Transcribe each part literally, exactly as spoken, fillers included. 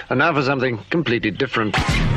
And now for something completely different.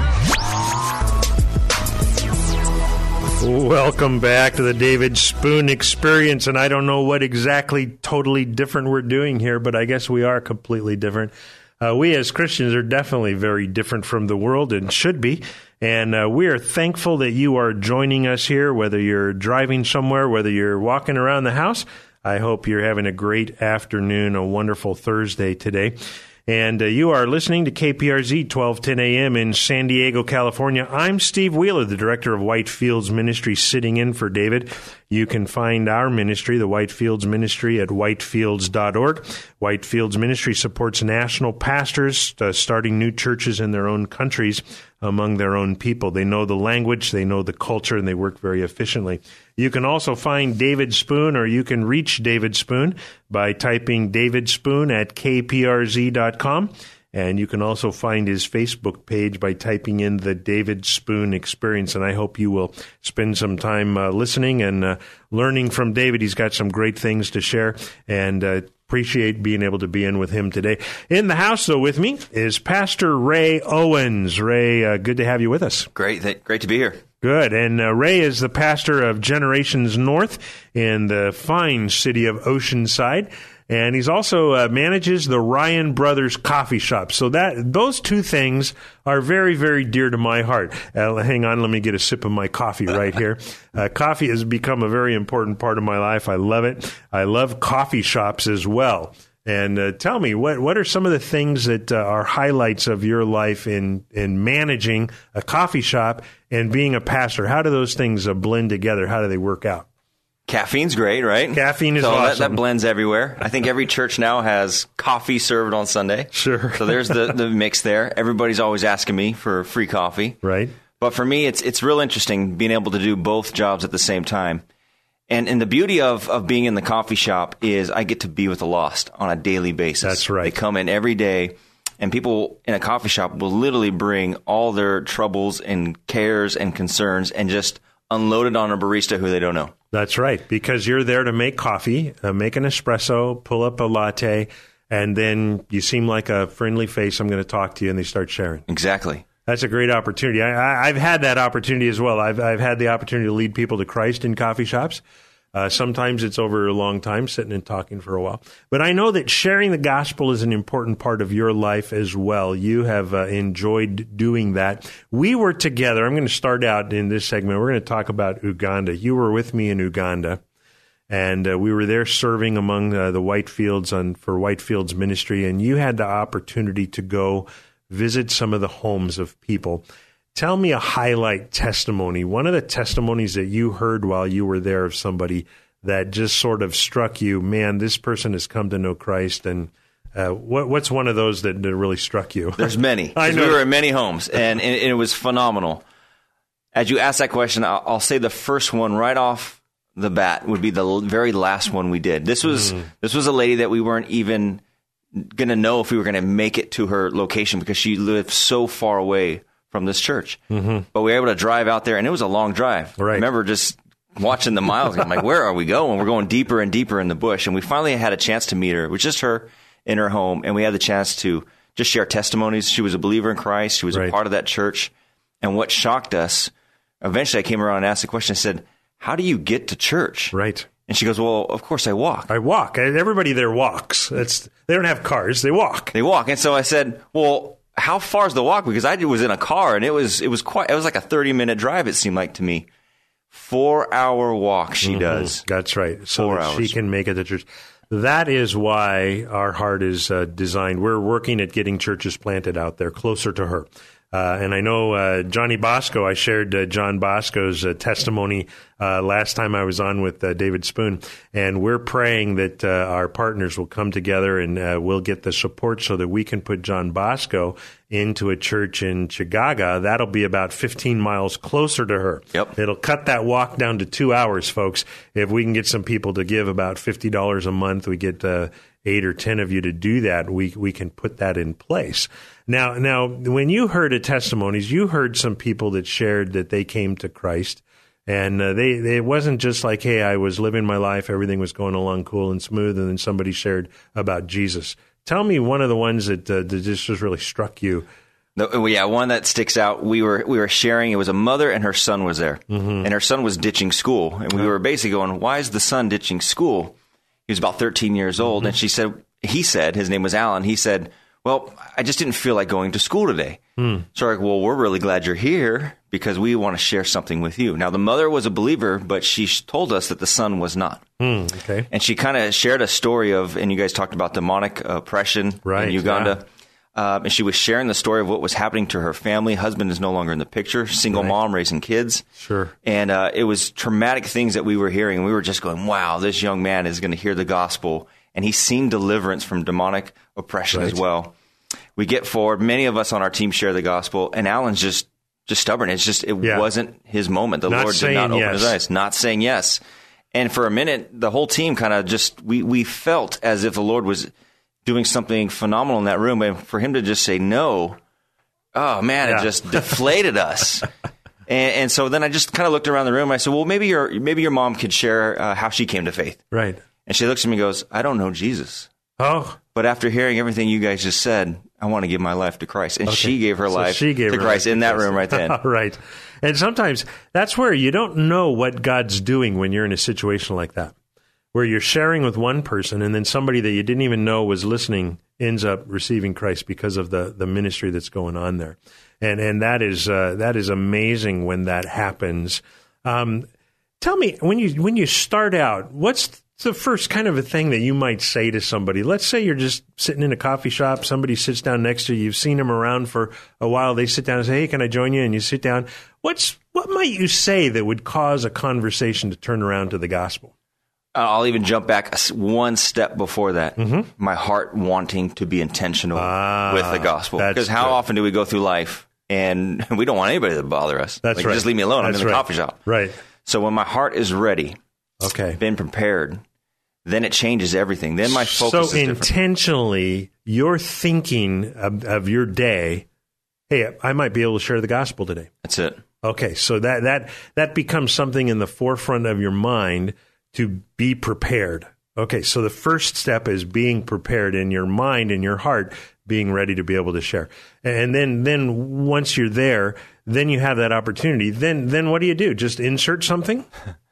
Welcome back to the David Spoon Experience, and I don't know what exactly totally different we're doing here, but I guess we are completely different. Uh, we as Christians are definitely very different from the world and should be, and uh, we are thankful that you are joining us here, whether you're driving somewhere, whether you're walking around the house. I hope you're having a great afternoon, a wonderful Thursday today. And uh, you are listening to K P R Z twelve ten a.m. in San Diego, California. I'm Steve Wheeler, the director of Whitefields Ministry, sitting in for David. You can find our ministry, the Whitefields Ministry, at whitefields dot org. Whitefields Ministry supports national pastors uh, starting new churches in their own countries among their own people. They know the language, they know the culture, and they work very efficiently. You can also find David Spoon, or you can reach David Spoon by typing David Spoon at k p r z dot com. And you can also find his Facebook page by typing in the David Spoon Experience. And I hope you will spend some time uh, listening and uh, learning from David. He's got some great things to share, and uh, appreciate being able to be in with him today. In the house, though, with me is Pastor Ray Owens. Ray, uh, good to have you with us. Great. Th- great to be here. Good. And uh, Ray is the pastor of Generations North in the fine city of Oceanside. And he's also uh, manages the Ryan Brothers Coffee Shop. So that those two things are very, very dear to my heart. Uh, hang on, let me get a sip of my coffee right here. Uh, coffee has become a very important part of my life. I love it. I love coffee shops as well. And uh, tell me, what what are some of the things that uh, are highlights of your life in, in managing a coffee shop and being a pastor? How do those things uh, blend together? How do they work out? Caffeine's great, right? Caffeine is so awesome. That, that blends everywhere. I think every church now has coffee served on Sunday. Sure. So there's the, the mix there. Everybody's always asking me for free coffee. Right. But for me, it's it's real interesting being able to do both jobs at the same time. And and the beauty of, of being in the coffee shop is I get to be with the lost on a daily basis. That's right. They come in every day, and people in a coffee shop will literally bring all their troubles and cares and concerns and just unload it on a barista who they don't know. That's right, because you're there to make coffee, uh, make an espresso, pull up a latte, and then you seem like a friendly face. I'm going to talk to you, and they start sharing. Exactly. That's a great opportunity. I, I, I've had that opportunity as well. I've, I've had the opportunity to lead people to Christ in coffee shops. Uh, sometimes it's over a long time, sitting and talking for a while. But I know that sharing the gospel is an important part of your life as well. You have uh, enjoyed doing that. We were together. I'm going to start out in this segment. We're going to talk about Uganda. You were with me in Uganda, and uh, we were there serving among uh, the Whitefields on, for Whitefields Ministry, and you had the opportunity to go visit some of the homes of people. Tell me a highlight testimony, one of the testimonies that you heard while you were there of somebody that just sort of struck you. Man, this person has come to know Christ. And uh, what, what's one of those that, that really struck you? There's many. I know. We were in many homes, and, and it was phenomenal. As you ask that question, I'll, I'll say the first one right off the bat would be the very last one we did. This was mm. this was a lady that we weren't even going to know if we were going to make it to her location because she lived so far away from this church. Mm-hmm. But we were able to drive out there, and it was a long drive. Right. I remember just watching the miles. I'm like, where are we going? We're going deeper and deeper in the bush. And we finally had a chance to meet her. It was just her in her home, and we had the chance to just share testimonies. She was a believer in Christ. She was right. a part of that church. And what shocked us, eventually I came around and asked the question. I said, how do you get to church? Right. And she goes, well, of course I walk. I walk. Everybody there walks. It's, they don't have cars. They walk. They walk. And so I said, well, how far is the walk? Because I was in a car, and it was it was quite it was like a thirty minute drive. It seemed like to me, four hour walk she mm-hmm. does. That's right. So four that hours. She can make it to church. That is why our heart is uh, designed. We're working at getting churches planted out there closer to her. Uh, and I know uh, Johnny Bosco, I shared uh, John Bosco's uh, testimony uh, last time I was on with uh, David Spoon. And we're praying that uh, our partners will come together and uh, we'll get the support so that we can put John Bosco into a church in Chigaga. That'll be about fifteen miles closer to her. Yep. It'll cut that walk down to two hours, folks. If we can get some people to give about fifty dollars a month, we get uh, eight or ten of you to do that, we we can put that in place. Now, now, when you heard the testimonies, you heard some people that shared that they came to Christ, and uh, they, they it wasn't just like, hey, I was living my life, everything was going along cool and smooth, and then somebody shared about Jesus. tell me one of the ones that, uh, that just, just really struck you. No, yeah, one that sticks out. We were we were sharing. It was a mother and her son was there, mm-hmm. and her son was ditching school, and we were basically going, "Why is the son ditching school?" He was about thirteen years old, mm-hmm. and she said, "He said his name was Alan. He said, well, I just didn't feel like going to school today." Mm. So we're like, "Well, we're really glad you're here because we want to share something with you." Now, the mother was a believer, but she told us that the son was not. Mm, okay, and she kind of shared a story of, and you guys talked about demonic oppression right, in Uganda. Yeah. Um, and she was sharing the story of what was happening to her family. Husband is no longer in the picture. Single right. mom raising kids. Sure. And uh, it was traumatic things that we were hearing. And we were just going, wow, this young man is going to hear the gospel. And he's seen deliverance from demonic oppression right. as well. We get forward. Many of us on our team share the gospel. And Alan's just, just stubborn. It's just, it yeah. wasn't his moment. The not Lord did not open yes. his eyes. Not saying yes. And for a minute, the whole team kind of just, we, we felt as if the Lord was doing something phenomenal in that room, and for him to just say no, oh man, yeah. it just deflated us. And, and so then I just kind of looked around the room. And I said, "Well, maybe your maybe your mom could share uh, how she came to faith." Right. And she looks at me and goes, "I don't know Jesus. Oh, but after hearing everything you guys just said, I want to give my life to Christ." And okay. she gave her so life she gave to her Christ life in to that Christ. room right then. Right. And sometimes that's where you don't know what God's doing when you're in a situation like that, where you're sharing with one person and then somebody that you didn't even know was listening ends up receiving Christ because of the, the ministry that's going on there. And and that is uh, that is amazing when that happens. Um, tell me, when you when you start out, what's the first kind of a thing that you might say to somebody? Let's say you're just sitting in a coffee shop, somebody sits down next to you, you've seen them around for a while, they sit down and say, "Hey, can I join you?" And you sit down. What's what might you say that would cause a conversation to turn around to the gospel? I'll even jump back one step before that. Mm-hmm. My heart wanting to be intentional ah, with the gospel. Because how good. often do we go through life and we don't want anybody to bother us? That's like, right. Just leave me alone. That's I'm in the right. coffee shop. Right. So when my heart is ready, okay, been prepared, then it changes everything. Then my focus so is intentionally, you're thinking of, of your day, hey, I might be able to share the gospel today. That's it. Okay, so that that that becomes something in the forefront of your mind to be prepared. Okay, so the first step is being prepared in your mind and your heart, being ready to be able to share. And then then once you're there, then you have that opportunity. Then then what do you do? Just insert something?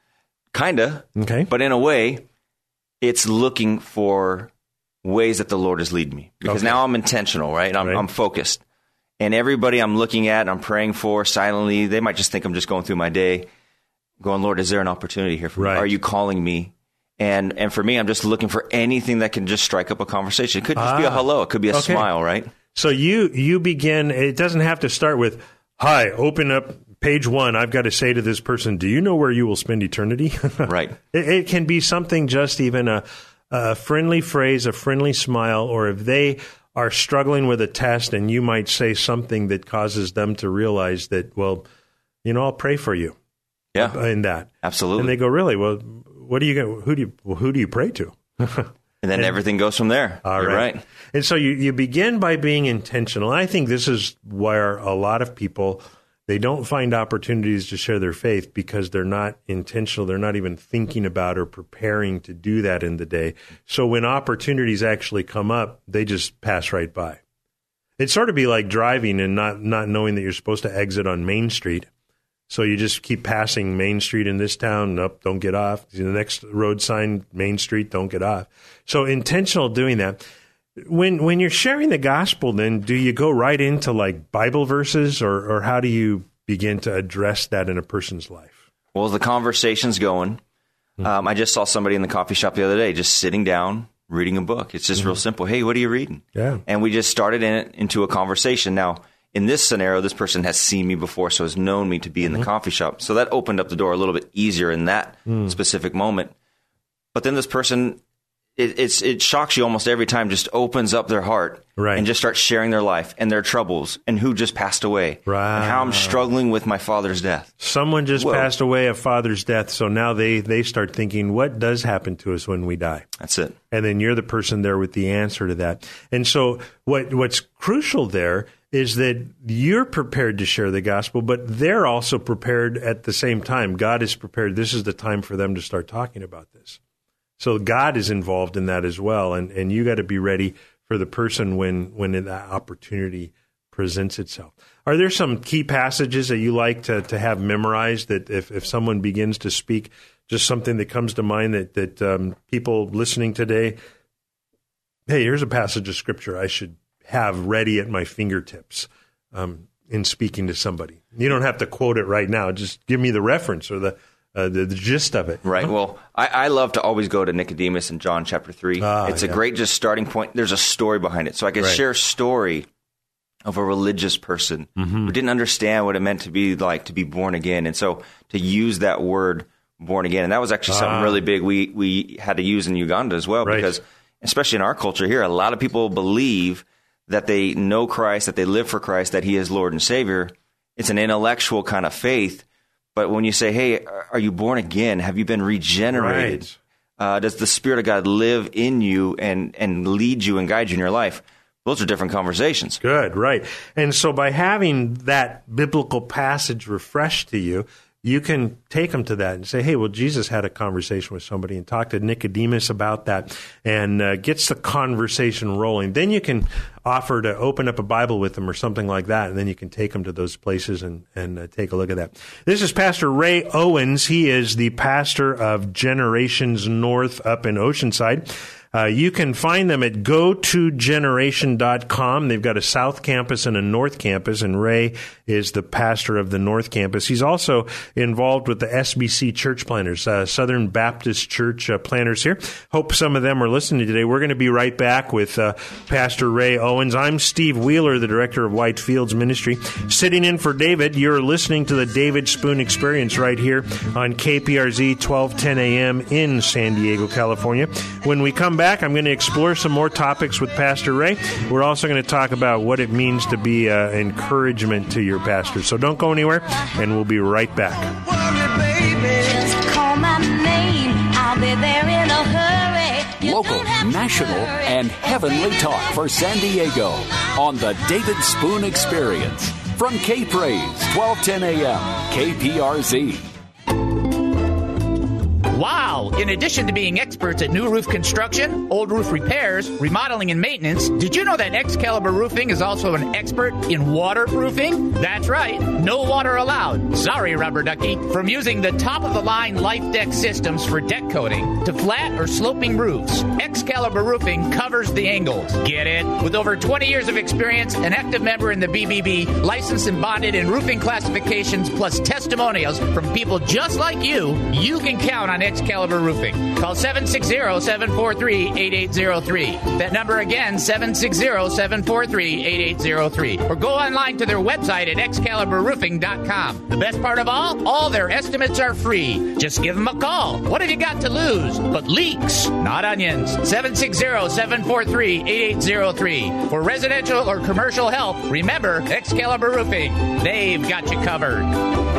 Kinda. Okay. But in a way, it's looking for ways that the Lord is leading me. Because okay. now I'm intentional, right? I'm, right? I'm focused. And everybody I'm looking at and I'm praying for silently, they might just think I'm just going through my day, going, "Lord, is there an opportunity here for right. me? Are you calling me?" And and for me, I'm just looking for anything that can just strike up a conversation. It could just ah, be a hello. It could be a okay. smile, right? So you you begin, it doesn't have to start with, "Hi, open up page one. I've got to say to this person, do you know where you will spend eternity?" Right. It, it can be something, just even a, a friendly phrase, a friendly smile, or if they are struggling with a test and you might say something that causes them to realize that, well, you know, I'll pray for you. Yeah. In that. Absolutely. And they go, "Really? Well, what do you go, who do you, well, who do you pray to?" And then and, everything goes from there. All You're right. right. And so you, you begin by being intentional. I think this is where a lot of people, they don't find opportunities to share their faith because they're not intentional. They're not even thinking about or preparing to do that in the day. So when opportunities actually come up, they just pass right by. It'd sort of be like driving and not, not knowing that you're supposed to exit on Main Street. So you just keep passing Main Street in this town. Nope, don't get off. The next road sign, Main Street, don't get off. So intentional doing that. When when you're sharing the gospel, then do you go right into like Bible verses, or, or how do you begin to address that in a person's life? Well, the conversation's going. Mm-hmm. Um, I just saw somebody in the coffee shop the other day just sitting down, reading a book. It's just mm-hmm. real simple. "Hey, what are you reading?" Yeah. And we just started in it into a conversation. Now, in this scenario, this person has seen me before, so has known me to be in mm-hmm. the coffee shop. So that opened up the door a little bit easier in that mm. specific moment. But then this person, it, it's, it shocks you almost every time, just opens up their heart right. and just starts sharing their life and their troubles and who just passed away right. and how I'm struggling with my father's death. Someone just Whoa. passed away, a father's death, so now they, they start thinking, what does happen to us when we die? That's it. And then you're the person there with the answer to that. And so what what's crucial there is that you're prepared to share the gospel, but they're also prepared at the same time. God is prepared. This is the time for them to start talking about this. So God is involved in that as well, and, and you got to be ready for the person when when that opportunity presents itself. Are there some key passages that you like to, to have memorized that if, if someone begins to speak, just something that comes to mind that, that um, people listening today, hey, here's a passage of Scripture I should have ready at my fingertips um, in speaking to somebody? You don't have to quote it right now. Just give me the reference or the uh, the, the gist of it. Right. Well, I, I love to always go to Nicodemus in John chapter three. Ah, it's yeah. a great just starting point. There's a story behind it. So I can right. share a story of a religious person mm-hmm. who didn't understand what it meant to be like to be born again. And so to use that word born again, and that was actually ah. something really big we, we had to use in Uganda as well, right. because especially in our culture here, a lot of people believe that they know Christ, that they live for Christ, that he is Lord and Savior. It's an intellectual kind of faith. But when you say, hey, are you born again? Have you been regenerated? Right. Uh, does the Spirit of God live in you and, and lead you and guide you in your life? Those are different conversations. Good, right. And so by having that biblical passage refreshed to you, you can take them to that and say, hey, well, Jesus had a conversation with somebody and talk to Nicodemus about that and uh, gets the conversation rolling. Then you can offer to open up a Bible with them or something like that, and then you can take them to those places and, and uh, take a look at that. This is Pastor Ray Owens. He is the pastor of Generations North up in Oceanside. Uh, you can find them at go to generation dot com. They've got a South Campus and a North Campus, and Ray is the pastor of the North Campus. He's also involved with the S B C Church Planners, uh, Southern Baptist Church uh, Planners here. Hope some of them are listening today. We're going to be right back with uh, Pastor Ray Owens. I'm Steve Wheeler, the director of White Fields Ministry, sitting in for David. You're listening to the David Spoon Experience right here on K P R Z twelve ten a.m. in San Diego, California. When we come back, I'm going to explore some more topics with Pastor Ray. We're also going to talk about what it means to be uh, encouragement to your pastor. So don't go anywhere, and we'll be right back. Just call my name. I'll be there in a hurry. You local, national, and heavenly talk for San Diego on the David Spoon Experience from K-Praise, twelve ten a.m., K P R Z. Wow! In addition to being experts at new roof construction, old roof repairs, remodeling, and maintenance, did you know that Excalibur Roofing is also an expert in waterproofing? That's right. No water allowed. Sorry, Rubber Ducky. From using the top-of-the-line Life Deck systems for deck coating to flat or sloping roofs, Excalibur Roofing covers the angles. Get it? With over twenty years of experience, an active member in the B B B, licensed and bonded in roofing classifications, plus testimonials from people just like you, you can count on Excalibur Roofing. Call seven six zero, seven four three, eight eight zero three. That number again, seven six zero, seven four three, eight eight zero three. Or go online to their website at excalibur roofing dot com. The best part of all, all their estimates are free. Just give them a call. What have you got to lose? But leaks, not onions. seven six zero, seven four three, eight eight zero three. For residential or commercial help, remember Excalibur Roofing. They've got you covered.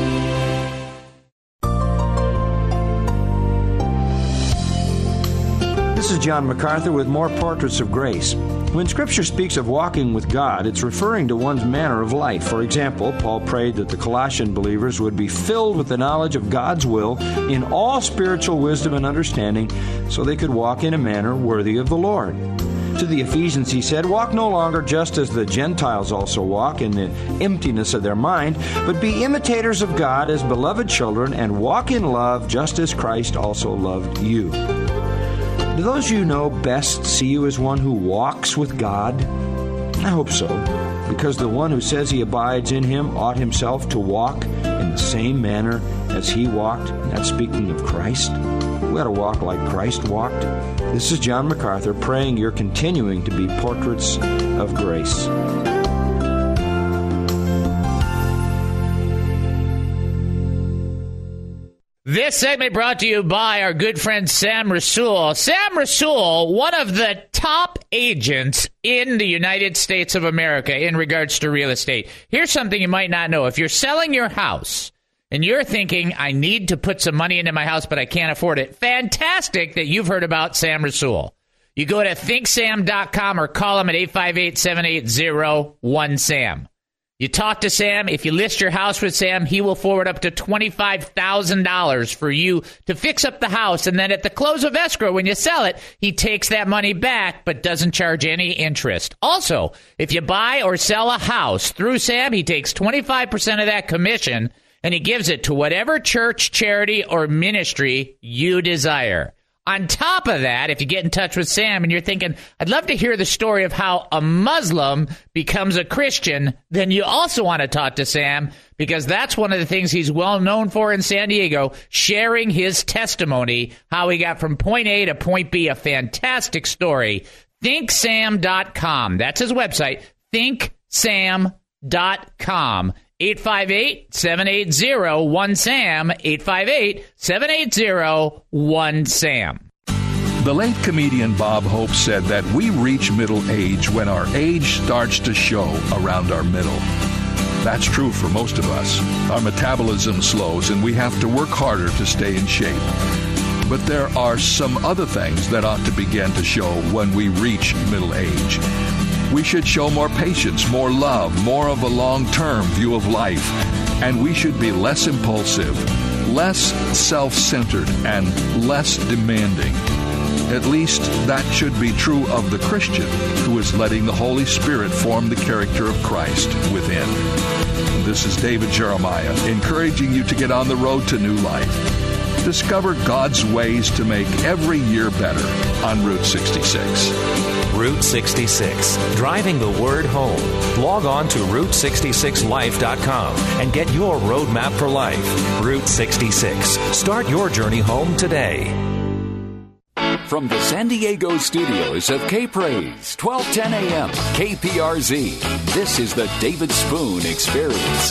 This is John MacArthur with more Portraits of Grace. When Scripture speaks of walking with God, it's referring to one's manner of life. For example, Paul prayed that the Colossian believers would be filled with the knowledge of God's will in all spiritual wisdom and understanding so they could walk in a manner worthy of the Lord. To the Ephesians, he said, walk no longer just as the Gentiles also walk in the emptiness of their mind, but be imitators of God as beloved children and walk in love just as Christ also loved you. Do those you know best see you as one who walks with God? I hope so, because the one who says he abides in him ought himself to walk in the same manner as he walked. That's speaking of Christ. We ought to walk like Christ walked. This is John MacArthur praying you're continuing to be portraits of grace. This segment brought to you by our good friend Sam Rasool. Sam Rasool, one of the top agents in the United States of America in regards to real estate. Here's something you might not know. If you're selling your house and you're thinking, I need to put some money into my house, but I can't afford it, fantastic that you've heard about Sam Rasool. You go to think sam dot com or call him at eight five eight, seven eight zero, one SAM. You talk to Sam. If you list your house with Sam, he will forward up to twenty-five thousand dollars for you to fix up the house. And then at the close of escrow, when you sell it, he takes that money back but doesn't charge any interest. Also, if you buy or sell a house through Sam, he takes twenty-five percent of that commission and he gives it to whatever church, charity, or ministry you desire. On top of that, if you get in touch with Sam and you're thinking, I'd love to hear the story of how a Muslim becomes a Christian, then you also want to talk to Sam because that's one of the things he's well known for in San Diego, sharing his testimony, how he got from point A to point B, a fantastic story. think sam dot com. That's his website, think sam dot com. eight five eight, seven eight zero, one SAM, eight five eight, seven eight zero, one SAM. The late comedian Bob Hope said that we reach middle age when our age starts to show around our middle. That's true for most of us. Our metabolism slows and we have to work harder to stay in shape. But there are some other things that ought to begin to show when we reach middle age. We should show more patience, more love, more of a long-term view of life. And we should be less impulsive, less self-centered, and less demanding. At least that should be true of the Christian who is letting the Holy Spirit form the character of Christ within. This is David Jeremiah, encouraging you to get on the road to new life. Discover God's ways to make every year better on Route sixty-six. Route sixty-six, driving the word home. Log on to route sixty-six life dot com and get your roadmap for life. Route sixty-six. Start your journey home today. From the San Diego studios of K-Praise, twelve ten a.m., K P R Z. This is the David Spoon Experience.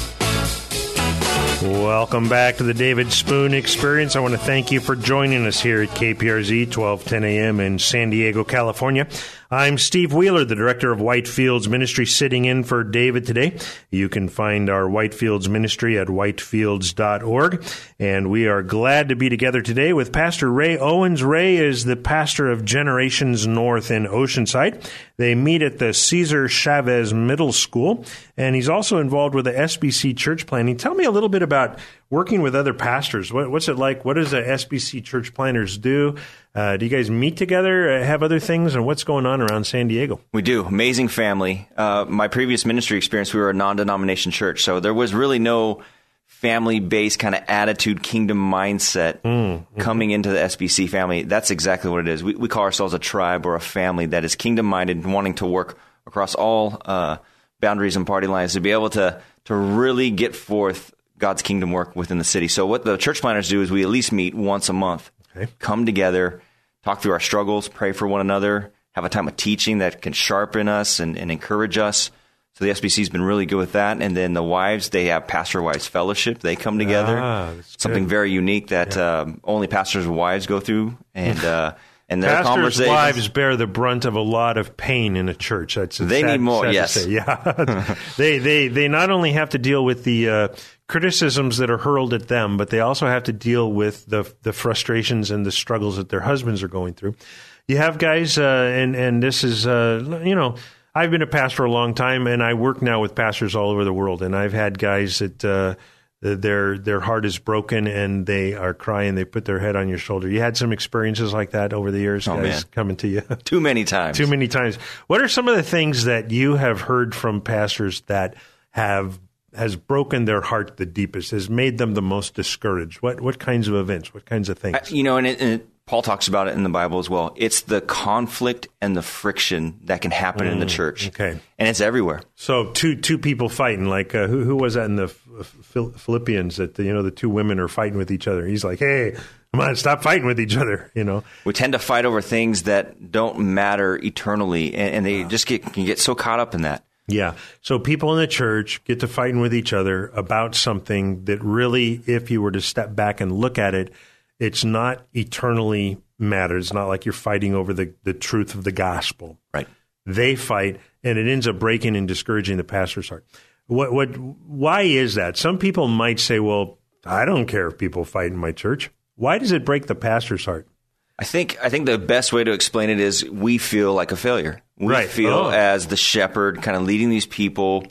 Welcome back to the David Spoon Experience. I want to thank you for joining us here at K P R Z, twelve ten a.m. in San Diego, California. I'm Steve Wheeler, the director of Whitefields Ministry, sitting in for David today. You can find our Whitefields Ministry at whitefields dot org. And we are glad to be together today with Pastor Ray Owens. Ray is the pastor of Generations North in Oceanside. They meet at the Cesar Chavez Middle School, and he's also involved with the S B C Church Planning. Tell me a little bit about working with other pastors. What, what's it like? What does the S B C Church Planners do? Uh, do you guys meet together, uh, have other things, and what's going on around San Diego? We do. Amazing family. Uh, my previous ministry experience, we were a non-denomination church, so there was really no family-based kind of attitude, kingdom mindset mm, mm-hmm. coming into the S B C family. That's exactly what it is. We, we call ourselves a tribe or a family that is kingdom-minded and wanting to work across all uh, boundaries and party lines to be able to to really get forth God's kingdom work within the city. So what the church planners do is we at least meet once a month, okay. Come together, talk through our struggles, pray for one another, have a time of teaching that can sharpen us and, and encourage us. So the S B C's been really good with that. And then the wives, they have Pastor Wives Fellowship. They come together. Ah, something very unique that yeah. um, only pastors' wives go through. And uh, and their pastors' conversations. wives bear the brunt of a lot of pain in a church. That's they sad, need more. sad Yes, to say. Yeah. they they they not only have to deal with the uh, criticisms that are hurled at them, but they also have to deal with the the frustrations and the struggles that their husbands are going through. You have guys, uh, and and this is uh, you know. I've been a pastor a long time, and I work now with pastors all over the world. And I've had guys that uh, their their heart is broken, and they are crying. They put their head on your shoulder. You had some experiences like that over the years, oh, guys, man. coming to you? Too many times. Too many times. What are some of the things that you have heard from pastors that have has broken their heart the deepest, has made them the most discouraged? What what kinds of events? What kinds of things? I, you know, and it, and it Paul talks about it in the Bible as well. It's the conflict and the friction that can happen mm, in the church. Okay. And it's everywhere. So two two people fighting, like uh, who who was that in the Philippians that, the, you know, the two women are fighting with each other. He's like, hey, come on, stop fighting with each other, you know. We tend to fight over things that don't matter eternally, and, and they just get can get so caught up in that. Yeah. So people in the church get to fighting with each other about something that really, if you were to step back and look at it, it's not eternally mattered. It's not like you're fighting over the, the truth of the gospel. Right. They fight, and it ends up breaking and discouraging the pastor's heart. What? What? Why is that? Some people might say, well, I don't care if people fight in my church. Why does it break the pastor's heart? I think I think the best way to explain it is we feel like a failure. We right. feel oh. as the shepherd kind of leading these people,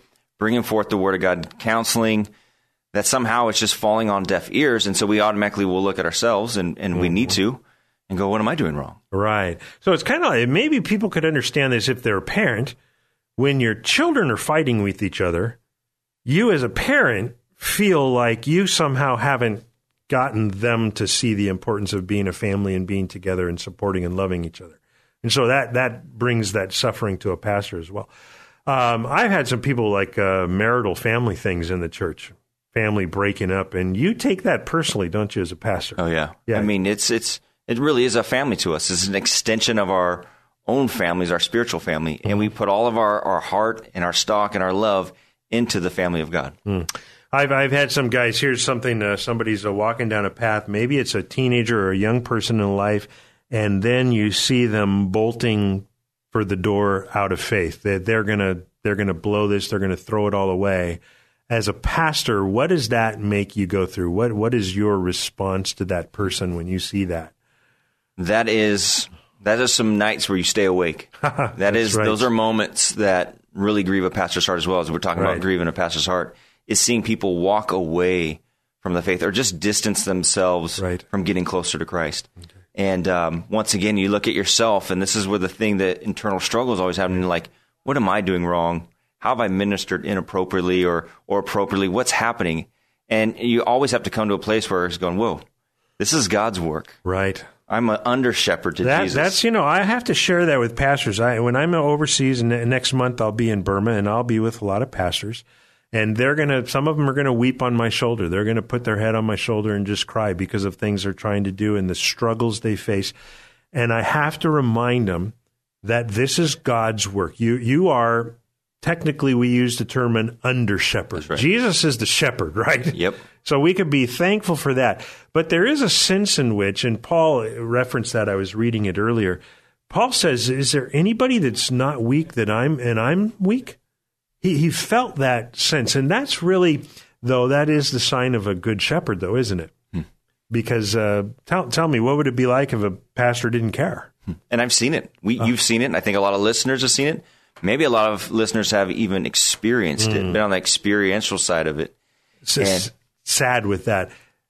bringing forth the Word of God, counseling, that somehow it's just falling on deaf ears. And so we automatically will look at ourselves, and, and we need to, and go, what am I doing wrong? Right. So it's kind of like, maybe people could understand this if they're a parent. When your children are fighting with each other, you as a parent feel like you somehow haven't gotten them to see the importance of being a family and being together and supporting and loving each other. And so that, that brings that suffering to a pastor as well. Um, I've had some people like uh, marital family things in the church, family breaking up, and you take that personally, don't you, as a pastor? Oh, yeah. Yeah. I mean, it's it's it really is a family to us. It's an extension of our own families, our spiritual family, and we put all of our, our heart and our stock and our love into the family of God. Mm. I've I've had some guys, here's something, uh, somebody's uh, walking down a path, maybe it's a teenager or a young person in life, and then you see them bolting for the door out of faith. They're, they're gonna they're gonna blow this, they're gonna throw it all away. As a pastor, what does that make you go through? What what is your response to that person when you see that? That is that is some nights where you stay awake. That is right. Those are moments that really grieve a pastor's heart as well. As we're talking Right. about grieving a pastor's heart, is seeing people walk away from the faith or just distance themselves Right. from getting closer to Christ. Okay. And um, once again, you look at yourself, and this is where the thing that internal struggle is always happening. Like, what am I doing wrong? How have I ministered inappropriately or or appropriately? What's happening? And you always have to come to a place where it's going, whoa, this is God's work. Right. I'm an under shepherd to That, Jesus. that's, you know, I have to share that with pastors. I, when I'm overseas, and next month I'll be in Burma, and I'll be with a lot of pastors, and they're going to, some of them are going to weep on my shoulder. They're going to put their head on my shoulder and just cry because of things they're trying to do and the struggles they face. And I have to remind them that this is God's work. You, you are, technically we use the term an under shepherd. Right. Jesus is the shepherd, right? Yep. So we could be thankful for that. But there is a sense in which, and Paul referenced that, I was reading it earlier. Paul says, is there anybody that's not weak that I'm, and I'm weak? He he felt that sense. And that's really, though, that is the sign of a good shepherd, though, isn't it? Hmm. Because uh, tell, tell me, what would it be like if a pastor didn't care? And I've seen it. We, uh, you've seen it. And I think a lot of listeners have seen it. Maybe a lot of listeners have even experienced mm. it, been on the experiential side of it. It's and, sad with that.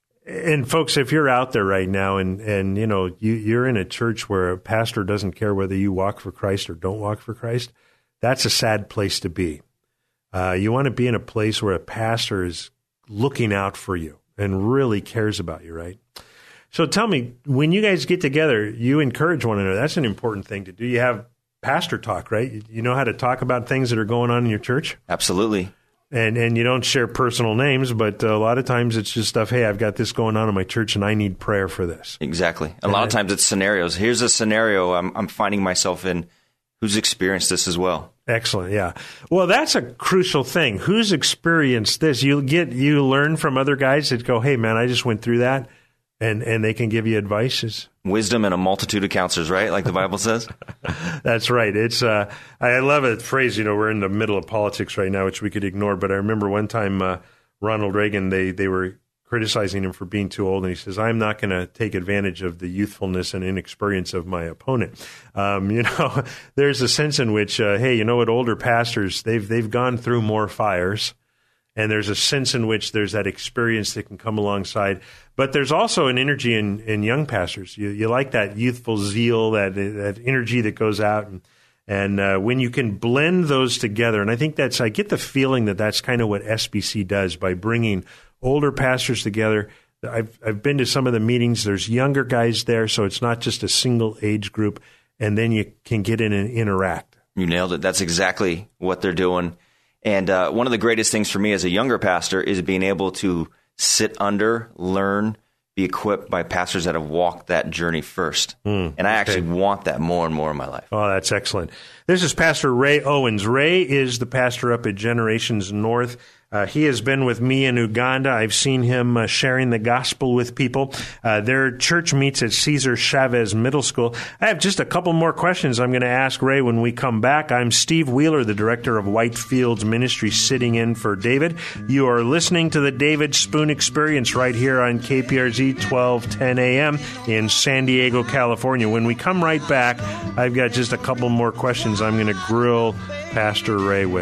And folks, if you're out there right now and, and you know, you, you're in a church where a pastor doesn't care whether you walk for Christ or don't walk for Christ, that's a sad place to be. Uh, you want to be in a place where a pastor is looking out for you and really cares about you, right? So tell me, when you guys get together, you encourage one another. That's an important thing to do. You have pastor talk, right? You know how to talk about things that are going on in your church? Absolutely. And and you don't share personal names, but a lot of times it's just stuff, hey, I've got this going on in my church and I need prayer for this. Exactly. A lot of times it's scenarios. Here's a scenario I'm, I'm finding myself in who's experienced this as well. Excellent, yeah. Well, that's a crucial thing. Who's experienced this? You get you learn from other guys that go, hey, man, I just went through that, and, and they can give you advice. Wisdom and a multitude of counselors, right? Like the Bible says. That's right. It's uh, I love a phrase. You know, we're in the middle of politics right now, which we could ignore. But I remember one time uh, Ronald Reagan, they they were criticizing him for being too old, and he says, "I'm not going to take advantage of the youthfulness and inexperience of my opponent." Um, you know, there's a sense in which, uh, hey, you know what? Older pastors, they've they've gone through more fires. And there's a sense in which there's that experience that can come alongside. But there's also an energy in, in young pastors. You, you like that youthful zeal, that that energy that goes out. And, and uh, when you can blend those together, and I think that's, I get the feeling that that's kind of what S B C does by bringing older pastors together. I've, I've been to some of the meetings. There's younger guys there, so it's not just a single age group. And then you can get in and interact. You nailed it. That's exactly what they're doing. And uh, one of the greatest things for me as a younger pastor is being able to sit under, learn, be equipped by pastors that have walked that journey first. Mm, and I actually okay. want that more and more in my life. Oh, that's excellent. This is Pastor Ray Owens. Ray is the pastor up at Generations North. Uh, he has been with me in Uganda. I've seen him uh, sharing the gospel with people. Uh, their church meets at Cesar Chavez Middle School. I have just a couple more questions I'm going to ask Ray when we come back. I'm Steve Wheeler, the director of Whitefields Ministry, sitting in for David. You are listening to the David Spoon Experience right here on K P R Z twelve ten a.m. in San Diego, California. When we come right back, I've got just a couple more questions I'm going to grill Pastor Ray with.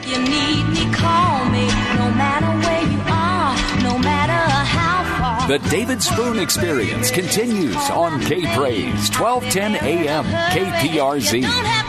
If you need me, call me. No matter where you are, no matter how far. The David Spoon Experience continues on K-Praise, twelve ten A M, K P R Z.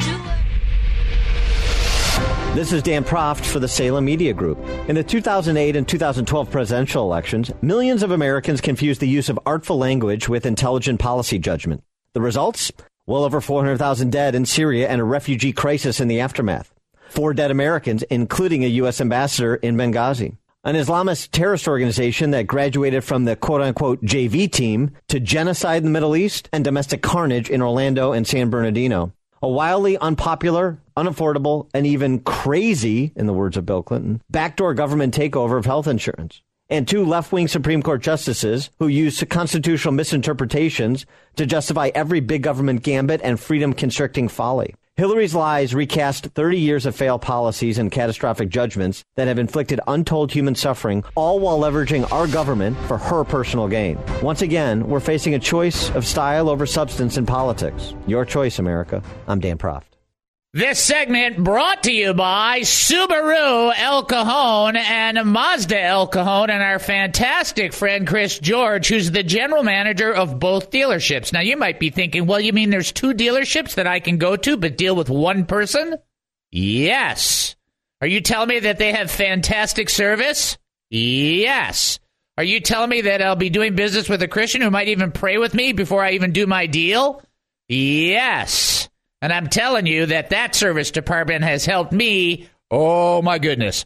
This is Dan Proft for the Salem Media Group. In the two thousand eight and two thousand twelve presidential elections, millions of Americans confused the use of artful language with intelligent policy judgment. The results? Well over four hundred thousand dead in Syria and a refugee crisis in the aftermath. Four dead Americans, including a U S ambassador in Benghazi. An Islamist terrorist organization that graduated from the quote-unquote J V team to genocide in the Middle East and domestic carnage in Orlando and San Bernardino. A wildly unpopular, unaffordable, and even crazy, in the words of Bill Clinton, backdoor government takeover of health insurance. And two left-wing Supreme Court justices who used constitutional misinterpretations to justify every big government gambit and freedom-constricting folly. Hillary's lies recast thirty years of failed policies and catastrophic judgments that have inflicted untold human suffering, all while leveraging our government for her personal gain. Once again, we're facing a choice of style over substance in politics. Your choice, America. I'm Dan Proft. This segment brought to you by Subaru El Cajon and Mazda El Cajon and our fantastic friend Chris George, who's the general manager of both dealerships. Now, you might be thinking, well, you mean there's two dealerships that I can go to but deal with one person? Yes. Are you telling me that they have fantastic service? Yes. Are you telling me that I'll be doing business with a Christian who might even pray with me before I even do my deal? Yes. And I'm telling you that that service department has helped me, oh my goodness,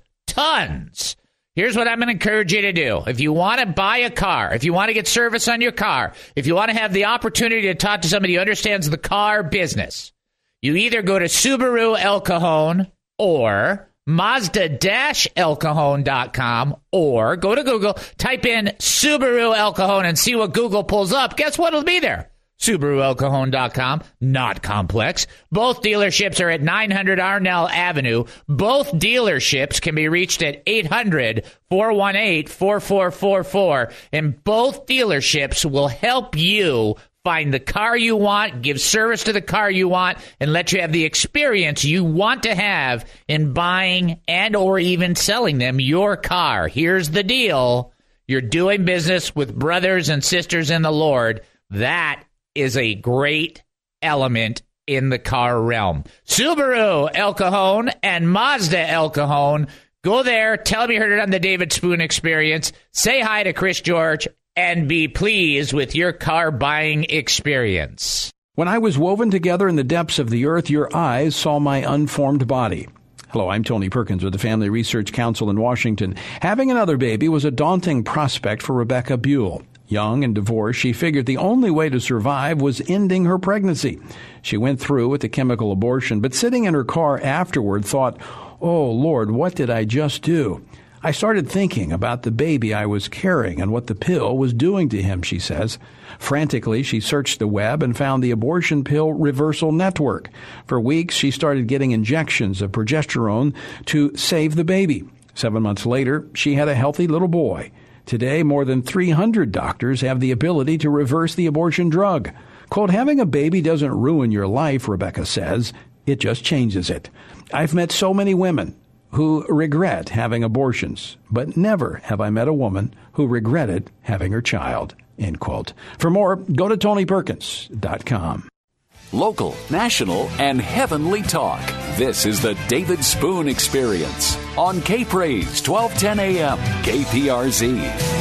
tons. Here's what I'm going to encourage you to do. If you want to buy a car, if you want to get service on your car, if you want to have the opportunity to talk to somebody who understands the car business, you either go to Subaru El Cajon or Mazda El Cajon dot com or go to Google, type in Subaru El Cajon and see what Google pulls up. Guess what will be there? Subaru El Cajon dot com. Not complex. Both dealerships are at nine hundred Arnell Avenue. Both dealerships can be reached at eight hundred, four one eight, four four four four. And both dealerships will help you find the car you want, give service to the car you want, and let you have the experience you want to have in buying and or even selling them your car. Here's the deal. You're doing business with brothers and sisters in the Lord. That is a great element in the car realm. Subaru El Cajon and Mazda El Cajon. Go there. Tell me you heard it on the David Spoon Experience. Say hi to Chris George and be pleased with your car buying experience. When I was woven together in the depths of the earth, your eyes saw my unformed body. Hello, I'm Tony Perkins with the Family Research Council in Washington. Having another baby was a daunting prospect for Rebecca Buell. Young and divorced, she figured the only way to survive was ending her pregnancy. She went through with the chemical abortion, but sitting in her car afterward thought, oh, Lord, what did I just do? I started thinking about the baby I was carrying and what the pill was doing to him, she says. Frantically, she searched the web and found the abortion pill reversal network. For weeks, she started getting injections of progesterone to save the baby. Seven months later, she had a healthy little boy. Today, more than three hundred doctors have the ability to reverse the abortion drug. Quote, having a baby doesn't ruin your life, Rebecca says. It just changes it. I've met so many women who regret having abortions, but never have I met a woman who regretted having her child, end quote. For more, go to Tony Perkins dot com. Local, national, and heavenly talk. This is the David Spoon Experience on K-Praise, twelve ten A M, K P R Z.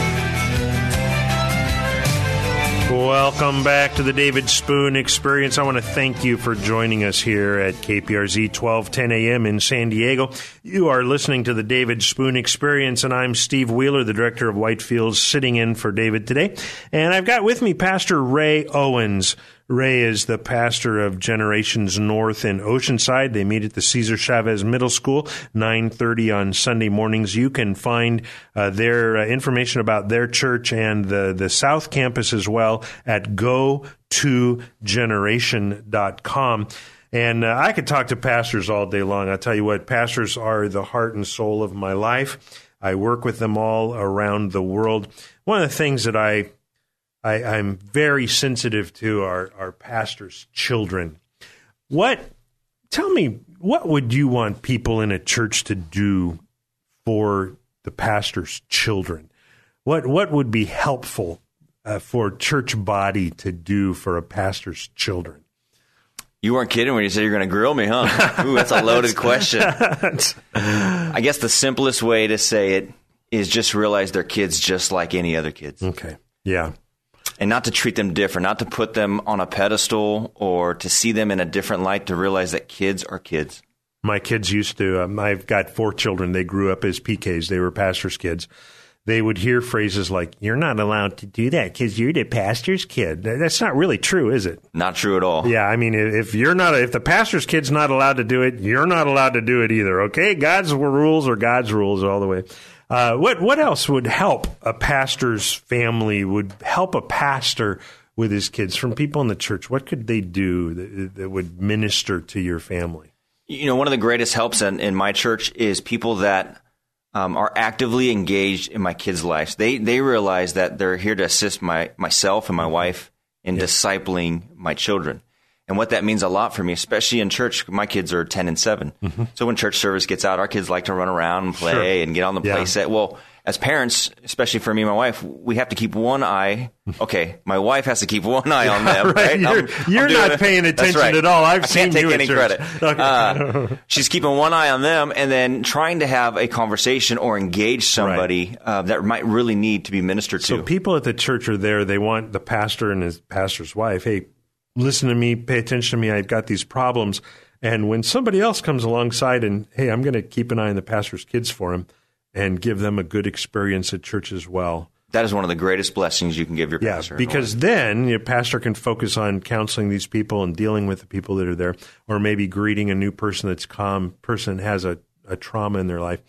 Welcome back to the David Spoon Experience. I want to thank you for joining us here at K P R Z twelve ten A M in San Diego. You are listening to the David Spoon Experience, and I'm Steve Wheeler, the director of Whitefields, sitting in for David today. And I've got with me Pastor Ray Owens. Ray is the pastor of Generations North in Oceanside. They meet at the Cesar Chavez Middle School, nine thirty on Sunday mornings. You can find uh, their uh, information about their church and the, the South Campus as well at go to generation dot com. And uh, I could talk to pastors all day long. I'll tell you what, pastors are the heart and soul of my life. I work with them all around the world. One of the things that I I, I'm very sensitive to our, our pastors' children. What tell me, what would you want people in a church to do for the pastor's children? What what would be helpful uh, for church body to do for a pastor's children? You weren't kidding when you said you're going to grill me, huh? Ooh, that's a loaded question. I guess the simplest way to say it is just realize they're kids just like any other kids. Okay. Yeah. And not to treat them different, not to put them on a pedestal or to see them in a different light, to realize that kids are kids. My kids used to, um, I've got four children. They grew up as P Ks. They were pastor's kids. They would hear phrases like, you're not allowed to do that because you're the pastor's kid. That's not really true, is it? Not true at all. Yeah, I mean, if you're not, if the pastor's kid's not allowed to do it, you're not allowed to do it either, okay? God's rules are God's rules all the way. Uh, what what else would help a pastor's family, would help a pastor with his kids from people in the church? What could they do that, that would minister to your family? You know, one of the greatest helps in, in my church is people that Um, are actively engaged in my kids' lives. They they realize that they're here to assist my myself and my wife in yeah. discipling my children. And what that means a lot for me, especially in church. My kids are ten and seven. Mm-hmm. So when church service gets out, our kids like to run around and play sure. and get on the yeah. play set. Well, as parents, especially for me and my wife, we have to keep one eye. Okay, my wife has to keep one eye on them. right. right? You're, I'm, you're I'm not it. paying attention right. at all. I've I seen can't take you any at church. credit. Okay. Uh, she's keeping one eye on them and then trying to have a conversation or engage somebody right. uh, that might really need to be ministered to. So people at the church are there. They want the pastor and his pastor's wife, hey, listen to me, pay attention to me. I've got these problems. And when somebody else comes alongside and, hey, I'm going to keep an eye on the pastor's kids for him and give them a good experience at church as well. That is one of the greatest blessings you can give your yeah, pastor. Because then your pastor can focus on counseling these people and dealing with the people that are there, or maybe greeting a new person that's calm, person has a, a trauma in their life.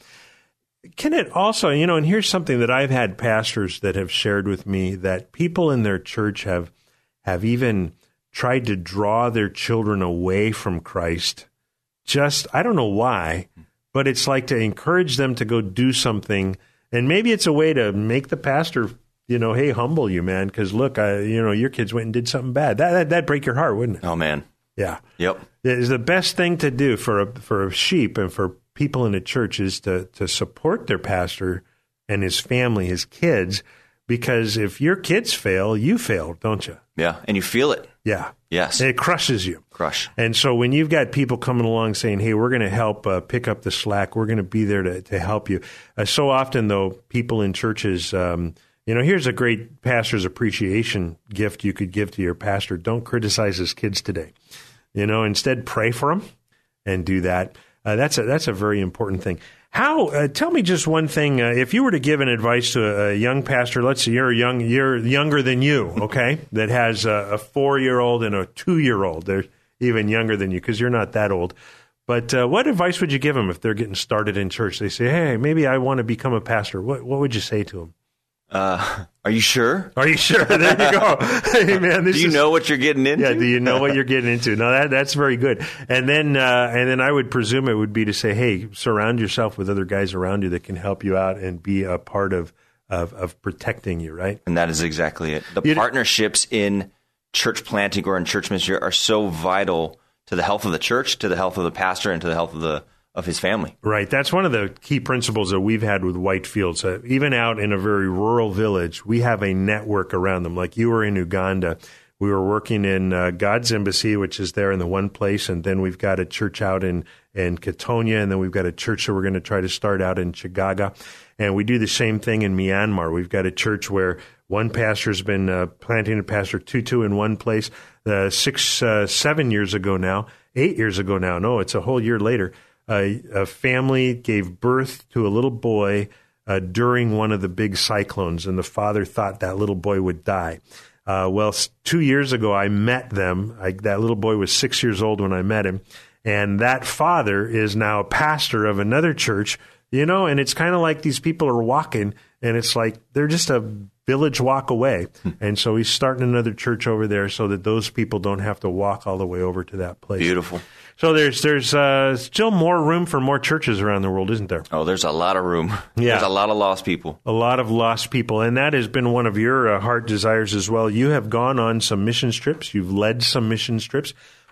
Can it also, you know, and here's something that I've had pastors that have shared with me, that people in their church have have even tried to draw their children away from Christ. Just, I don't know why, but it's like to encourage them to go do something. And maybe it's a way to make the pastor, you know, hey, humble you, man, because look, I, you know, your kids went and did something bad. That, that, that'd break your heart, wouldn't it? Oh, man. Yeah. Yep. It's the best thing to do for a, for a sheep and for people in the church is to, to support their pastor and his family, his kids, because if your kids fail, you fail, don't you? Yeah, and you feel it. Yeah. Yes. And it crushes you. Crush. And so when you've got people coming along saying, hey, we're going to help uh, pick up the slack, we're going to be there to, to help you. Uh, so often, though, people in churches, um, you know, here's a great pastor's appreciation gift you could give to your pastor. Don't criticize his kids today. You know, instead pray for them and do that. Uh, that's a, that's a very important thing. How? Uh, tell me just one thing. Uh, if you were to give an advice to a, a young pastor, let's say you're a young, you're younger than you, okay, that has a, a four-year-old and a two-year-old. They're even younger than you because you're not that old. But uh, what advice would you give them if they're getting started in church? They say, hey, maybe I want to become a pastor. What what would you say to them? Uh, are you sure? Are you sure? There you go. Hey, man, this do you is, know what you're getting into? Yeah, do you know what you're getting into? No, that that's very good. And then uh, and then I would presume it would be to say, hey, surround yourself with other guys around you that can help you out and be a part of of, of protecting you, right? And that is exactly it. The You'd, partnerships in church planting or in church ministry are so vital to the health of the church, to the health of the pastor, and to the health of the of his family. Right. That's one of the key principles that we've had with Whitefields. Uh, even out in a very rural village, we have a network around them. Like you were in Uganda, we were working in uh, God's Embassy, which is there in the one place, and then we've got a church out in, in Katonia, and then we've got a church that we're going to try to start out in Chigaga. And we do the same thing in Myanmar. We've got a church where one pastor's been uh, planting a Pastor Tutu in one place uh, six, uh, seven years ago now, eight years ago now. No, it's a whole year later. Uh, a family gave birth to a little boy uh, during one of the big cyclones, and the father thought that little boy would die. Uh, well, two years ago, I met them. I, that little boy was six years old when I met him, and that father is now a pastor of another church, you know, and it's kind of like these people are walking, and it's like they're just a village walk away. And so he's starting another church over there so that those people don't have to walk all the way over to that place. Beautiful. So there's there's uh, still more room for more churches around the world, isn't there? Oh, there's a lot of room. Yeah. There's a lot of lost people. A lot of lost people. And that has been one of your uh, heart desires as well. You have gone on some mission trips. You've led some mission trips.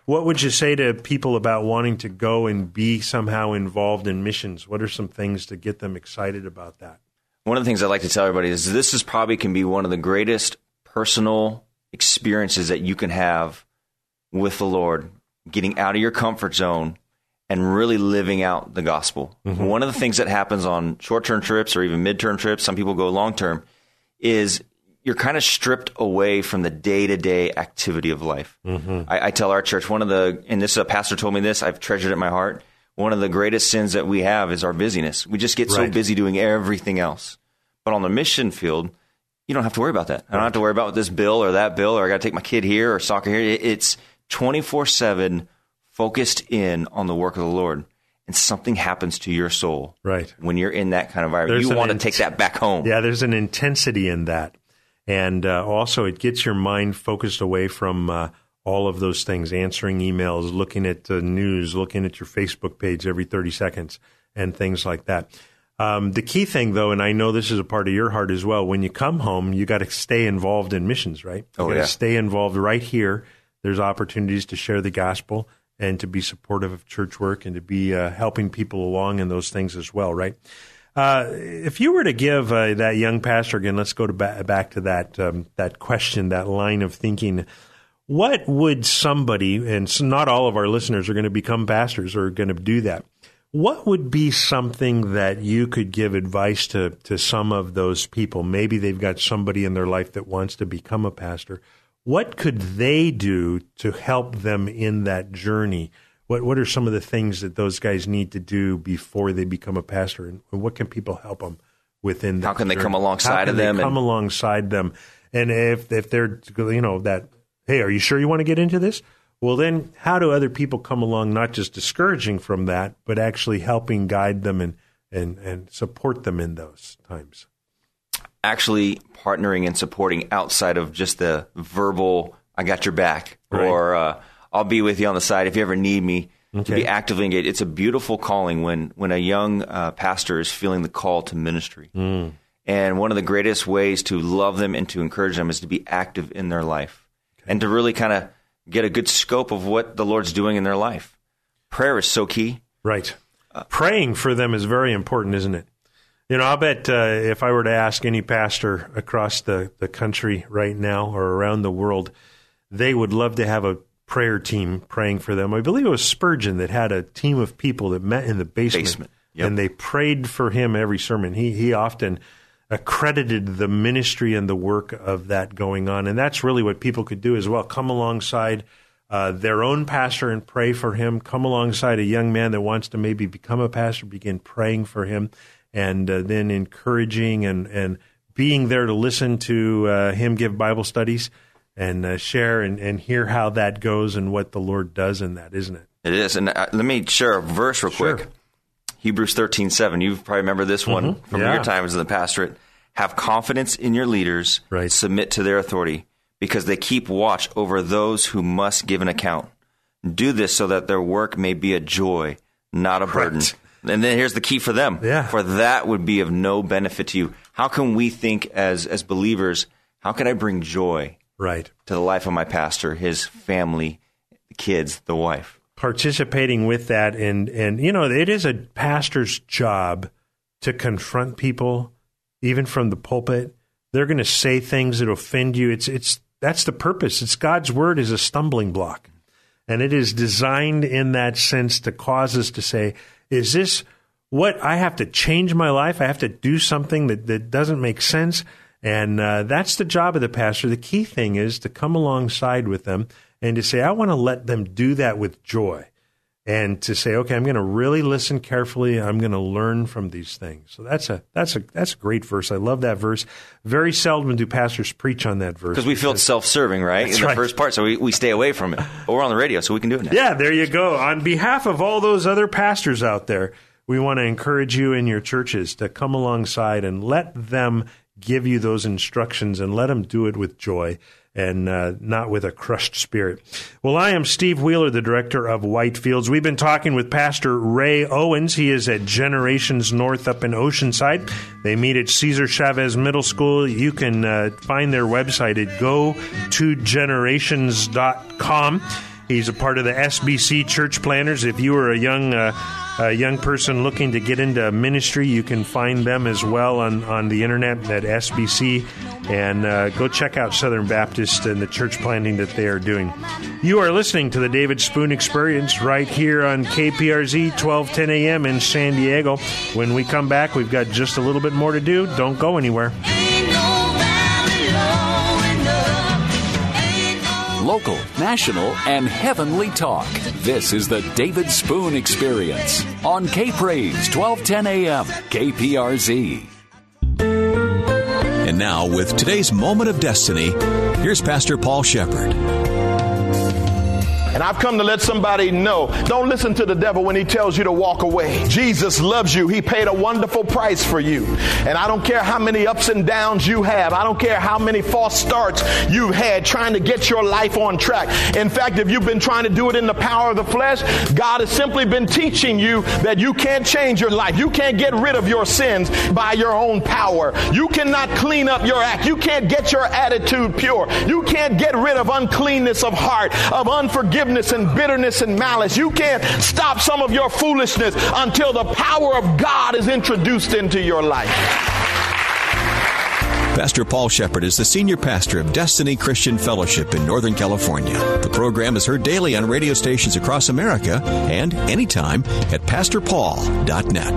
What would you say to people about wanting to go and be somehow involved in missions? What are some things to get them excited about that? One of the things I like to tell everybody is this is probably can be one of the greatest personal experiences that you can have with the Lord, getting out of your comfort zone and really living out the gospel. Mm-hmm. One of the things that happens on short-term trips or even mid-term trips, some people go long-term, is you're kind of stripped away from the day-to-day activity of life. Mm-hmm. I, I tell our church, one of the, and this a pastor told me this, I've treasured it in my heart, one of the greatest sins that we have is our busyness. We just get right. so busy doing everything else. But on the mission field, you don't have to worry about that. I don't have to worry about this bill or that bill, or I got to take my kid here or soccer here. It's twenty-four seven focused in on the work of the Lord, and something happens to your soul right. when you're in that kind of environment. There's you want to int- take that back home. Yeah, there's an intensity in that. And uh, also it gets your mind focused away from uh, all of those things, answering emails, looking at the news, looking at your Facebook page every thirty seconds, and things like that. Um, the key thing, though, and I know this is a part of your heart as well, when you come home, you got to stay involved in missions, right? You oh, got to yeah. stay involved right here. There's opportunities to share the gospel and to be supportive of church work and to be uh, helping people along in those things as well, right? Uh, if you were to give uh, that young pastor, again, let's go to ba- back to that um, that question, that line of thinking, what would somebody, and so not all of our listeners are going to become pastors or are going to do that, what would be something that you could give advice to, to some of those people? Maybe they've got somebody in their life that wants to become a pastor. What could they do to help them in that journey? What what are some of the things that those guys need to do before they become a pastor? And what can people help them within that How can journey? they come alongside How can of them? They come and... alongside them. And if if they're, you know, that, hey, are you sure you want to get into this? Well, then how do other people come along, not just discouraging from that, but actually helping guide them and, and, and support them in those times? Actually partnering and supporting outside of just the verbal, I got your back, right. or uh, I'll be with you on the side if you ever need me, okay. to be actively engaged. It's a beautiful calling when, when a young uh, pastor is feeling the call to ministry. Mm. And one of the greatest ways to love them and to encourage them is to be active in their life okay. and to really kind of get a good scope of what the Lord's doing in their life. Prayer is so key. Right. Uh, Praying for them is very important, isn't it? You know, I'll bet uh, if I were to ask any pastor across the, the country right now or around the world, they would love to have a prayer team praying for them. I believe it was Spurgeon that had a team of people that met in the basement, basement. Yep. and they prayed for him every sermon. He he often accredited the ministry and the work of that going on. And that's really what people could do as well. Come alongside uh, their own pastor and pray for him. Come alongside a young man that wants to maybe become a pastor, begin praying for him, and uh, then encouraging and, and being there to listen to uh, him give Bible studies and uh, share and, and hear how that goes and what the Lord does in that, isn't it? It is. And uh, let me share a verse real Sure. quick. Hebrews thirteen seven. You probably remember this one Mm-hmm. from Yeah. your times in the pastorate. Have confidence in your leaders. Right. Submit to their authority because they keep watch over those who must give an account. Do this so that their work may be a joy, not a Correct. burden. And then here's the key for them. Yeah. For that would be of no benefit to you. How can we think as as believers, how can I bring joy Right. to the life of my pastor, his family, the kids, the wife? Participating with that, and, and you know, it is a pastor's job to confront people, even from the pulpit. They're going to say things that offend you. It's it's that's the purpose. It's God's word is a stumbling block, and it is designed in that sense to cause us to say, is this what I have to change my life? I have to do something that, that doesn't make sense. And uh, that's the job of the pastor. The key thing is to come alongside with them and to say, I want to let them do that with joy. And to say, okay, I'm going to really listen carefully. I'm going to learn from these things. So that's a that's a that's a great verse. I love that verse. Very seldom do pastors preach on that verse Because we feel it's self-serving, right? That's in the right. first part, so we, we stay away from it. But we're on the radio, so we can do it now. Yeah, there you go. On behalf of all those other pastors out there, we want to encourage you in your churches to come alongside and let them give you those instructions and let them do it with joy and uh, not with a crushed spirit. Well, I am Steve Wheeler, the director of Whitefields. We've been talking with Pastor Ray Owens. He is at Generations North up in Oceanside. They meet at Cesar Chavez Middle School. You can uh, find their website at go to generations dot com. He's a part of the S B C Church Planners. If you are a young uh, a young person looking to get into ministry, you can find them as well on, on the internet at S B C. And uh, go check out Southern Baptist and the church planting that they are doing. You are listening to the David Spoon Experience right here on K P R Z, twelve ten a.m. in San Diego. When we come back, we've got just a little bit more to do. Don't go anywhere. Local, national, and heavenly talk. This is the David Spoon Experience on K-Praise, twelve ten a.m. K P R Z. And now, with today's Moment of Destiny, here's Pastor Paul Shepherd. And I've come to let somebody know, don't listen to the devil when he tells you to walk away. Jesus loves you. He paid a wonderful price for you. And I don't care how many ups and downs you have. I don't care how many false starts you've had trying to get your life on track. In fact, if you've been trying to do it in the power of the flesh, God has simply been teaching you that you can't change your life. You can't get rid of your sins by your own power. You cannot clean up your act. You can't get your attitude pure. You can't get rid of uncleanness of heart, of unforgiveness and bitterness and malice. You can't stop some of your foolishness until the power of God is introduced into your life. Pastor Paul Shepherd is the senior pastor of Destiny Christian Fellowship in Northern California. The program is heard daily on radio stations across America and anytime at pastor paul dot net.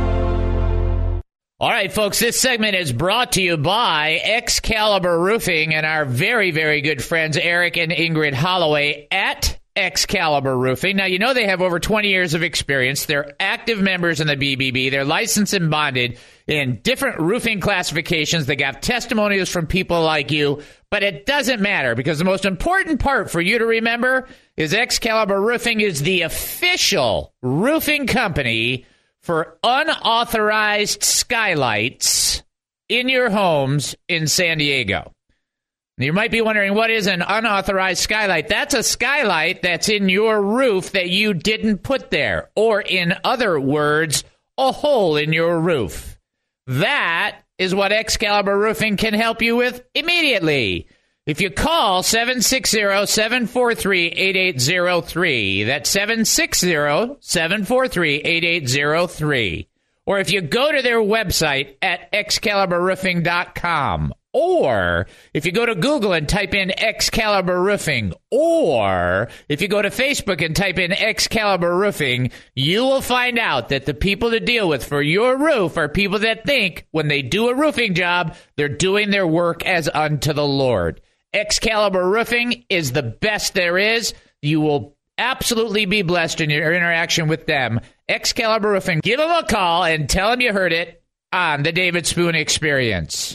All right, folks, this segment is brought to you by Excalibur Roofing and our very, very good friends Eric and Ingrid Holloway at Excalibur Roofing. Now, you know they have over twenty years of experience. They're active members in the B B B. They're licensed and bonded in different roofing classifications. They got testimonials from people like you, but it doesn't matter because the most important part for you to remember is Excalibur Roofing is the official roofing company for unauthorized skylights in your homes in San Diego. You might be wondering, what is an unauthorized skylight? That's a skylight that's in your roof that you didn't put there. Or in other words, a hole in your roof. That is what Excalibur Roofing can help you with immediately. If you call seven six zero, seven four three, eight eight zero three, that's seven six zero, seven four three, eight eight zero three. Or if you go to their website at excalibur roofing dot com. Or if you go to Google and type in Excalibur Roofing, or if you go to Facebook and type in Excalibur Roofing, you will find out that the people to deal with for your roof are people that think when they do a roofing job, they're doing their work as unto the Lord. Excalibur Roofing is the best there is. You will absolutely be blessed in your interaction with them. Excalibur Roofing. Give them a call and tell them you heard it on the David Spoon Experience.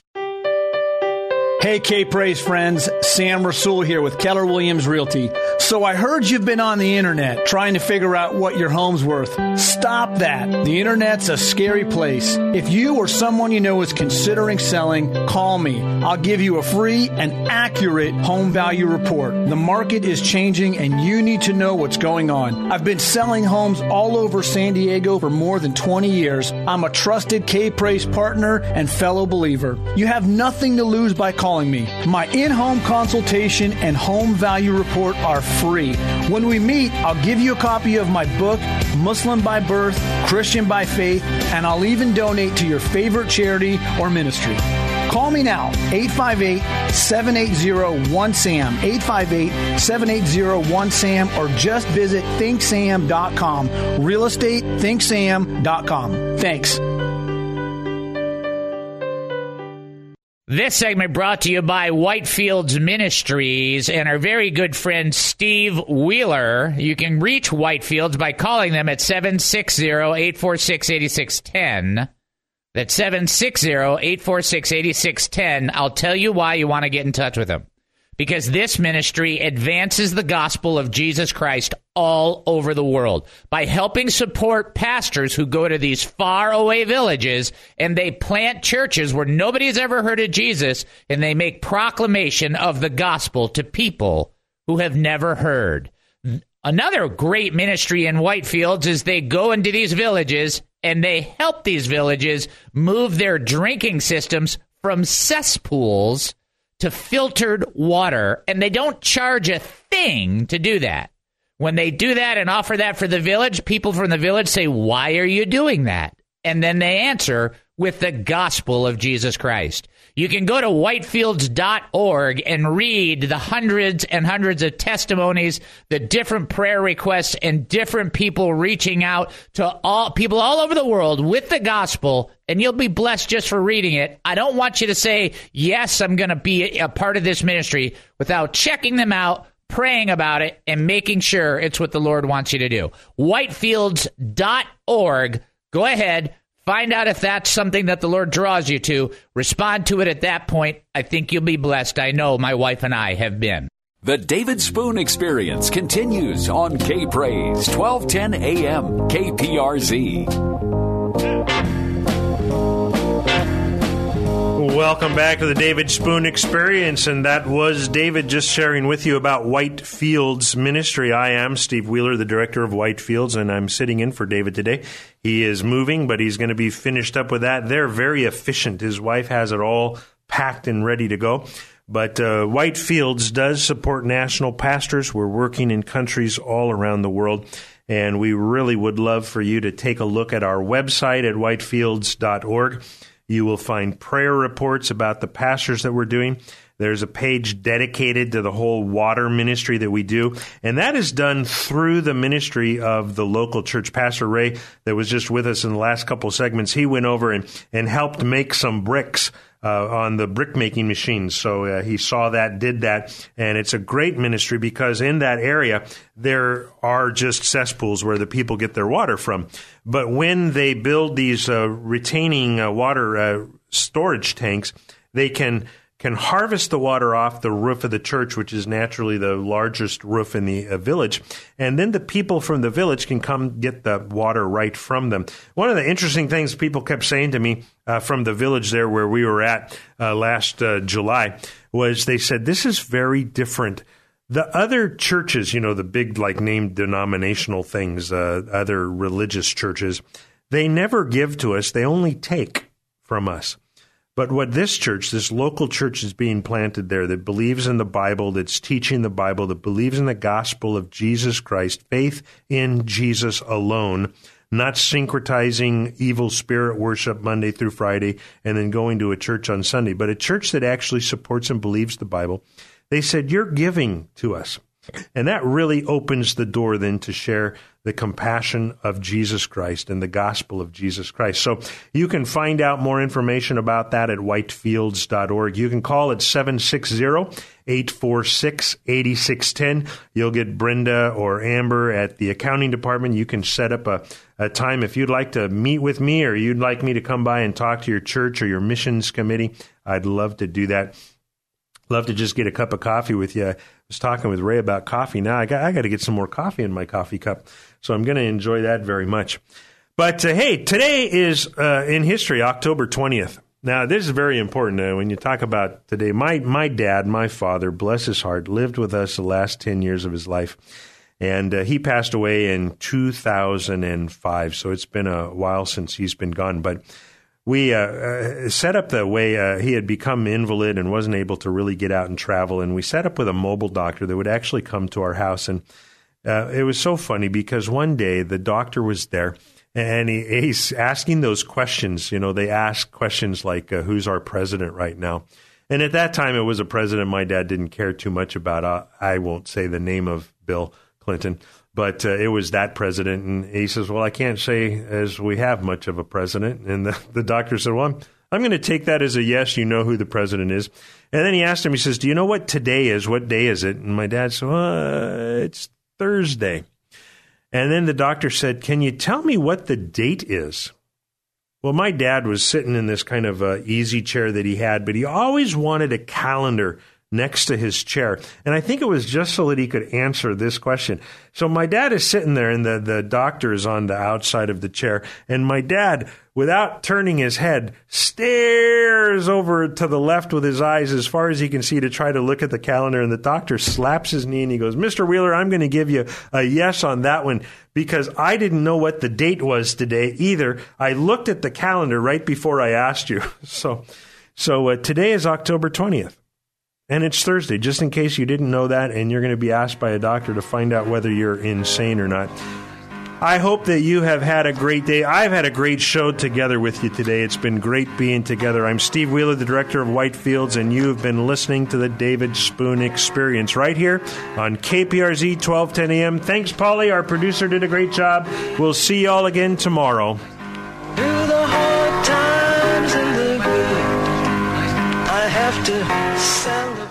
Hey, K-Praise friends, Sam Rasul here with Keller Williams Realty. So I heard you've been on the internet trying to figure out what your home's worth. Stop that. The internet's a scary place. If you or someone you know is considering selling, call me. I'll give you a free and accurate home value report. The market is changing and you need to know what's going on. I've been selling homes all over San Diego for more than twenty years. I'm a trusted K-Praise partner and fellow believer. You have nothing to lose by calling me. My in-home consultation and home value report are free. When we meet, I'll give you a copy of my book, Muslim by Birth, Christian by Faith, and I'll even donate to your favorite charity or ministry. Call me now, eight five eight, seven eight zero, one S A M, eight five eight, seven eight zero, one S A M, or just visit think sam dot com, real estate think sam dot com. Thanks. This segment brought to you by Whitefields Ministries and our very good friend Steve Wheeler. You can reach Whitefields by calling them at seven six zero, eight four six, eight six one zero. That's seven six zero, eight four six, eight six one zero. I'll tell you why you want to get in touch with them. Because this ministry advances the gospel of Jesus Christ all over the world by helping support pastors who go to these faraway villages and they plant churches where nobody's ever heard of Jesus, and they make proclamation of the gospel to people who have never heard. Another great ministry in Whitefields is they go into these villages and they help these villages move their drinking systems from cesspools to filtered water, and they don't charge a thing to do that. When they do that and offer that for the village, people from the village say, why are you doing that? And then they answer with the gospel of Jesus Christ. You can go to whitefields dot org and read the hundreds and hundreds of testimonies, the different prayer requests, and different people reaching out to all people all over the world with the gospel, and you'll be blessed just for reading it. I don't want you to say, yes, I'm going to be a part of this ministry without checking them out, praying about it, and making sure it's what the Lord wants you to do. whitefields dot org. Go ahead. Find out if that's something that the Lord draws you to. Respond to it at that point. I think you'll be blessed. I know my wife and I have been. The David Spoon Experience continues on K-Praise, twelve ten A M, K P R Z. Welcome back to the David Spoon Experience, and that was David just sharing with you about Whitefields Ministry. I am Steve Wheeler, the director of Whitefields, and I'm sitting in for David today. He is moving, but he's going to be finished up with that. They're very efficient. His wife has it all packed and ready to go. But uh, Whitefields does support national pastors. We're working in countries all around the world, and we really would love for you to take a look at our website at whitefields dot org. You will find prayer reports about the pastors that we're doing. There's a page dedicated to the whole water ministry that we do, and that is done through the ministry of the local church. Pastor Ray, that was just with us in the last couple of segments, he went over and, and helped make some bricks uh, on the brick-making machines. So uh, he saw that, did that, and it's a great ministry because in that area, there are just cesspools where the people get their water from. But when they build these uh, retaining uh, water uh, storage tanks, they can can harvest the water off the roof of the church, which is naturally the largest roof in the uh, village, and then the people from the village can come get the water right from them. One of the interesting things people kept saying to me uh, from the village there where we were at uh, last uh, July was they said, this is very different. The other churches, you know, the big like named denominational things, uh, other religious churches, they never give to us. They only take from us. But what this church, this local church is being planted there that believes in the Bible, that's teaching the Bible, that believes in the gospel of Jesus Christ, faith in Jesus alone, not syncretizing evil spirit worship Monday through Friday and then going to a church on Sunday, but a church that actually supports and believes the Bible. They said, you're giving to us. And that really opens the door then to share the compassion of Jesus Christ and the gospel of Jesus Christ. So you can find out more information about that at whitefields dot org. You can call at seven six zero, eight four six, eight six one zero. You'll get Brenda or Amber at the accounting department. You can set up a, a time if you'd like to meet with me or you'd like me to come by and talk to your church or your missions committee. I'd love to do that. Love to just get a cup of coffee with you. I was talking with Ray about coffee. Now I got I got to get some more coffee in my coffee cup, so I'm going to enjoy that very much. But uh, hey, today is uh, in history, October twentieth. Now this is very important uh, when you talk about today. My my dad, my father, bless his heart, lived with us the last ten years of his life, and uh, he passed away in two thousand five. So it's been a while since he's been gone, but. We uh, uh, set up the way uh, he had become invalid and wasn't able to really get out and travel, and we set up with a mobile doctor that would actually come to our house. And uh, it was so funny because one day the doctor was there, and he, he's asking those questions. You know, they ask questions like, uh, who's our president right now? And at that time, it was a president my dad didn't care too much about. Uh, I won't say the name of Bill Clinton. But uh, it was that president, and he says, well, I can't say as we have much of a president. And the, the doctor said, well, I'm, I'm going to take that as a yes, you know who the president is. And then he asked him, he says, do you know what today is? What day is it? And my dad said, well, it's Thursday. And then the doctor said, can you tell me what the date is? Well, my dad was sitting in this kind of uh, easy chair that he had, but he always wanted a calendar next to his chair. And I think it was just so that he could answer this question. So my dad is sitting there and the, the doctor is on the outside of the chair. And my dad, without turning his head, stares over to the left with his eyes as far as he can see to try to look at the calendar. And the doctor slaps his knee and he goes, Mister Wheeler, I'm going to give you a yes on that one because I didn't know what the date was today either. I looked at the calendar right before I asked you. So, so uh, today is October twentieth. And it's Thursday, just in case you didn't know that, and you're going to be asked by a doctor to find out whether you're insane or not. I hope that you have had a great day. I've had a great show together with you today. It's been great being together. I'm Steve Wheeler, the director of Whitefields, and you've been listening to the David Spoon Experience right here on K P R Z twelve ten A M. Thanks, Polly. Our producer did a great job. We'll see you all again tomorrow. Through the hard times and the good, I have to celebrate.